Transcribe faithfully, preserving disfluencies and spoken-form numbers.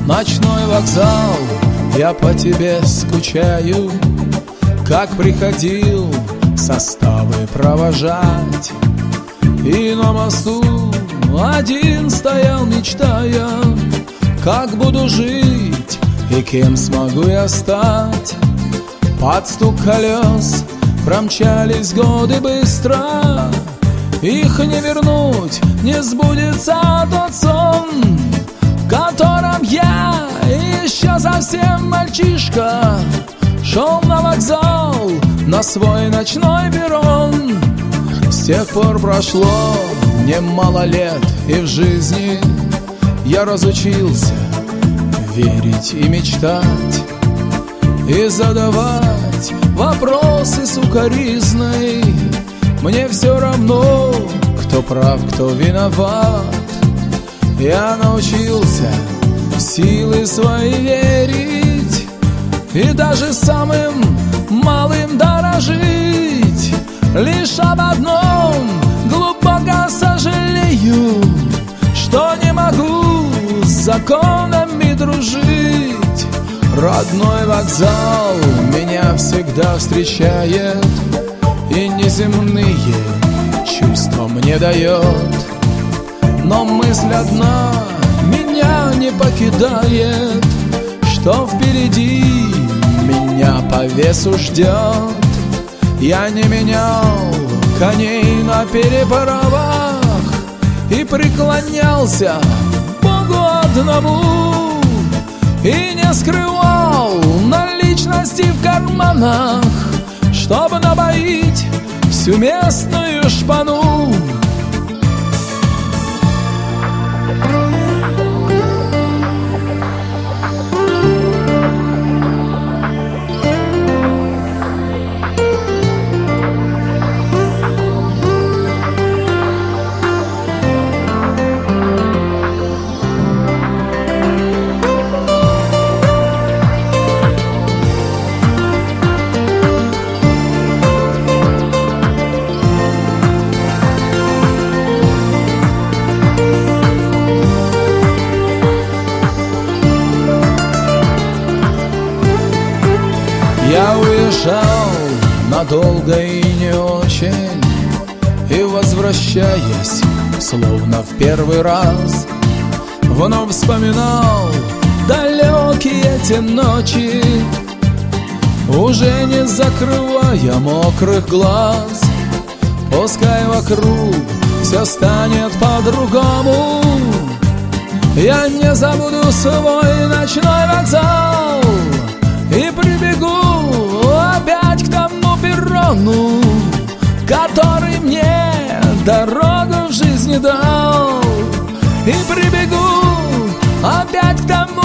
Ночной вокзал, я по тебе скучаю, как приходил составы провожать. И на мосту один стоял, мечтая, как буду жить и кем смогу я стать. Под стук колес промчались годы быстро, их не вернуть, не сбудется тот сон, в котором я еще совсем мальчишка шел на вокзал, на свой ночной перрон. С тех пор прошло немало лет, и в жизни я разучился верить и мечтать, и задавать вопросы сукоризной. Мне все равно, кто прав, кто виноват. Я научился в силы свои верить и даже самым малым дорожить. Лишь об одном глубоко сожалею, что не могу с законами дружить. Родной вокзал меня всегда встречает и неземные чувства мне дает. Но мысль одна меня не покидает, что впереди меня по весу ждет. Я не менял коней на переправах и преклонялся Богу одному, и не скрывал наличности в карманах, чтобы напоить всю местную шпану. Я уезжал надолго и не очень, и, возвращаясь, словно в первый раз, вновь вспоминал далекие те ночи, уже не закрывая мокрых глаз. Пускай вокруг все станет по-другому, я не забуду свой ночной вокзал и прибегу опять к тому перрону, который мне дорогу в жизни дал. И прибегу опять к тому